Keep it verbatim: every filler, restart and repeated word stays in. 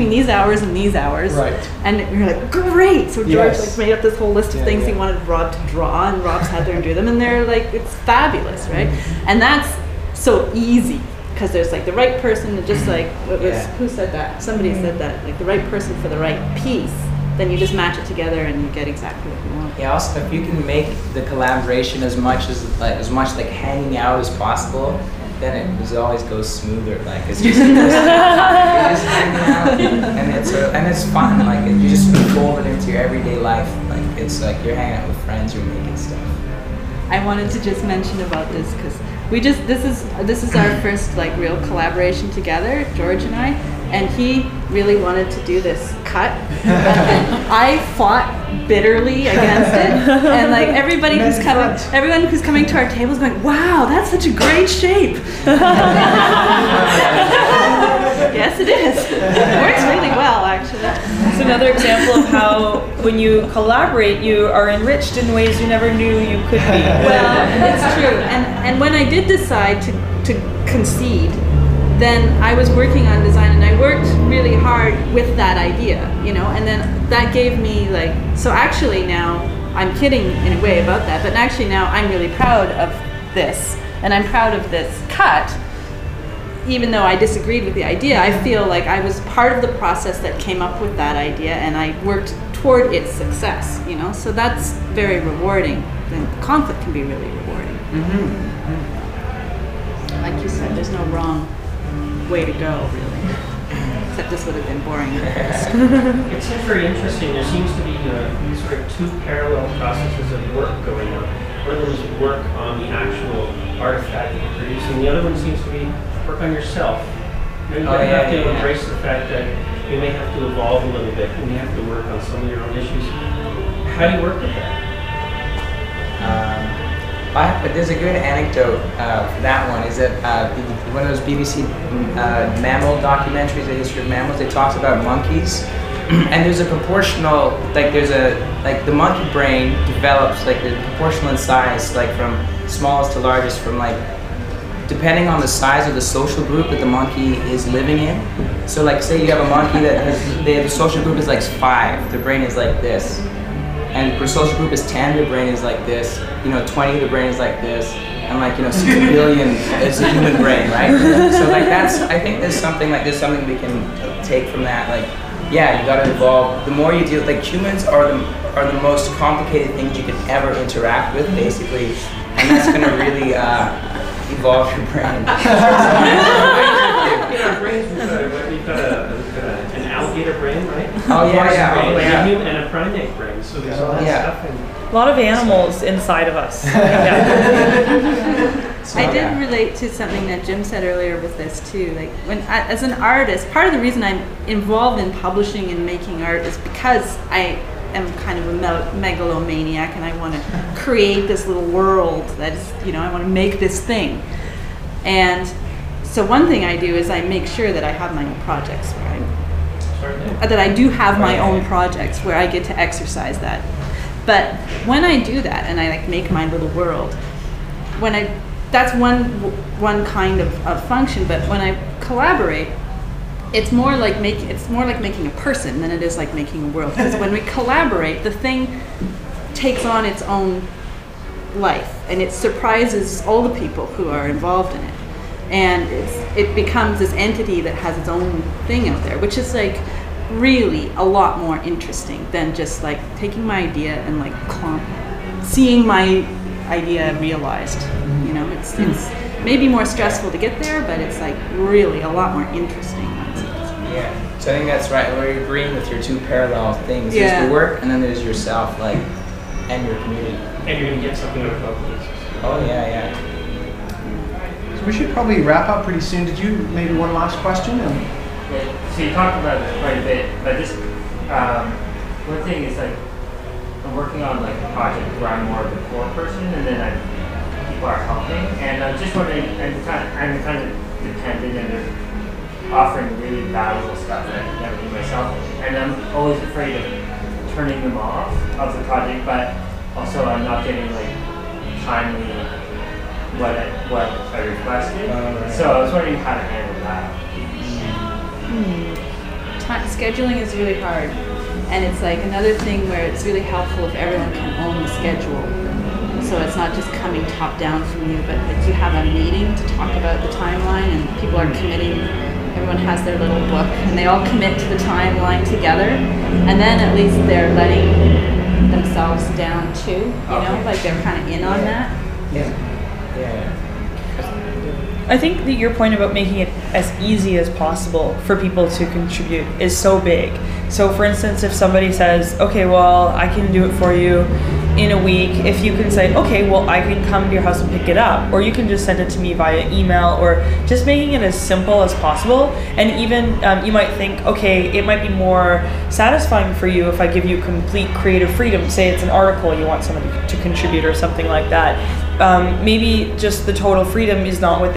between these hours and these hours. Right. And you're like, great. So George Yes. like made up this whole list of Yeah, things yeah. he wanted Rob to draw, and Rob sat there and drew them, and they're like, it's fabulous, right? Mm-hmm. And that's so easy because there's like the right person, and just like what was Yeah. who said that? Somebody said that, like the right person for the right piece. Then you just match it together and you get exactly what you want. Yeah, also if you can make the collaboration as much as like as much like hanging out as possible, then it just always goes smoother. Like it's just, you're just, you're just hanging out, and it's a, and it's fun. Like you just fold it into your everyday life. Like it's like you're hanging out with friends, you're making stuff. I wanted to just mention about this because we just this is this is our first like real collaboration together, George and I, and he really wanted to do this cut, and I fought bitterly against it, and like everybody who's coming, everyone who's coming to our table is going, "Wow, that's such a great shape." Yes, it is. It works really well, actually. It's another example of how when you collaborate, you are enriched in ways you never knew you could be. Well, it's true. And and when I did decide to, to concede, then I was working on design, and I worked really hard with that idea, you know, and then that gave me like, so actually now, I'm kidding in a way about that, but actually now I'm really proud of this, and I'm proud of this cut. Even though I disagreed with the idea, I feel like I was part of the process that came up with that idea, and I worked toward its success, you know, so that's very rewarding. Then conflict can be really rewarding. Mm-hmm. Like you said, there's no wrong way to go, really. Except this would have been boring. It seems very interesting. There seems to be uh, sort of two parallel processes of work going on. One of them is work on the actual artifact that you're producing. The other one seems to be work on yourself. You, know, you Oh, have yeah, to yeah, embrace the fact that you may have to evolve a little bit, and you have to work on some of your own issues. How do you work with that? Um, I, but there's a good anecdote uh, for that one. Is that uh, the, one of those B B C uh, mammal documentaries, the history of mammals? They talked about monkeys, and there's a proportional, like there's a like the monkey brain develops like the proportional in size, like from smallest to largest, from like depending on the size of the social group that the monkey is living in. So like say you have a monkey that has, they have, the social group is like five, their brain is like this. And for social group is ten, their brain is like this. You know, twenty, the brain is like this. And like, you know, six billion is a human brain, right? So like that's, I think there's something like, there's something we can take from that. Like, yeah, you gotta evolve. The more you deal, like humans are the, are the most complicated things you could ever interact with, basically. And that's gonna really, uh, evolve your brain. In our brains, we've got, a, we've got, a, we've got a, an alligator brain, right? Oh yeah, yeah, Brain, oh, yeah. and, a human, and a primate brain. So there's all that Yeah. stuff. And A lot of animals inside of us. Yeah. So, I did yeah. relate to something that Jim said earlier with this too. Like when, I, as an artist, part of the reason I'm involved in publishing and making art is because I am kind of a me- megalomaniac, and I want to create this little world that is, you know, I want to make this thing. And so one thing I do is I make sure that I have my own projects where I sorry, Uh, that I do have my own projects where I get to exercise that. But when I do that and I like make my little world, when I that's one one kind of, of function. But when I collaborate, it's more like make it's more like making a person than it is like making a world. Because when we collaborate, the thing takes on its own life, and it surprises all the people who are involved in it. And it's, it becomes this entity that has its own thing out there, which is like really a lot more interesting than just like taking my idea and like clump, seeing my idea realized. You know, it's, it's maybe more stressful to get there, but it's like really a lot more interesting. Yeah, so I think that's right. We're agreeing with your two parallel things. Yeah. There's the work, and then there's yourself, like, and your community. and you're going to get something out of both of these. Oh yeah, yeah. So we should probably wrap up pretty soon. Did you maybe one last question? And Yeah, so you talked about it quite a bit, but just um, one thing is like I'm working on like a project where I'm more of the core person, and then I, people are helping, and I'm just wondering, I'm kind of, I'm kind of dependent, and they're offering really valuable stuff that I can never do myself, and I'm always afraid of turning them off of the project, but also I'm not getting like timely what I, what I requested. Oh, right. So I was wondering how to handle that. Hmm. Time, scheduling is really hard. And it's like another thing where it's really helpful if everyone can own the schedule. So it's not just coming top down from you, but like you have a meeting to talk about the timeline and people are committing, everyone has their little book and they all commit to the timeline together. And then at least they're letting themselves down too, you know, Okay. like they're kind of in on that. Yeah. Yeah. I think that your point about making it as easy as possible for people to contribute is so big. So for instance, if somebody says, okay, well, I can do it for you in a week, if you can say, okay, well, I can come to your house and pick it up, or you can just send it to me via email, or just making it as simple as possible. And even um, you might think, okay, it might be more satisfying for you if I give you complete creative freedom. Say it's an article you want somebody to contribute or something like that. Um, maybe just the total freedom is not what